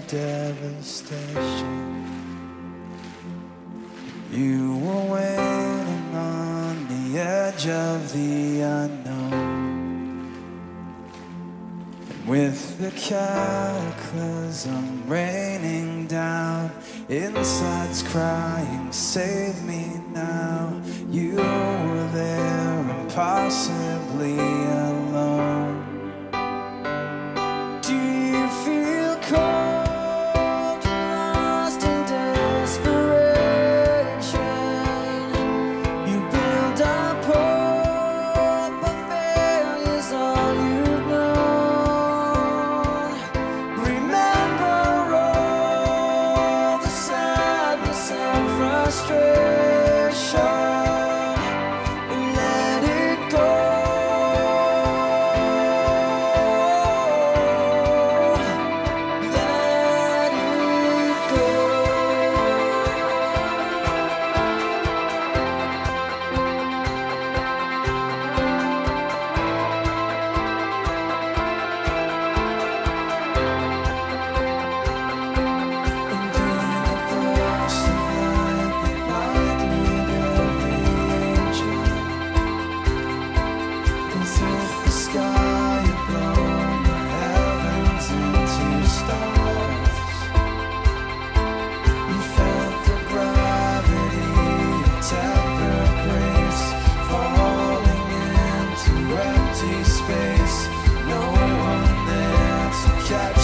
of devastation. You were waiting on the edge of the unknown. And with the cataclysm raining down, inside's crying, save me now. You were there, impossibly alone. Do you feel cold and lost in desperation? You build up hope, but failure's all you've known. Remember all the sadness and frustration. Space, no one there to catch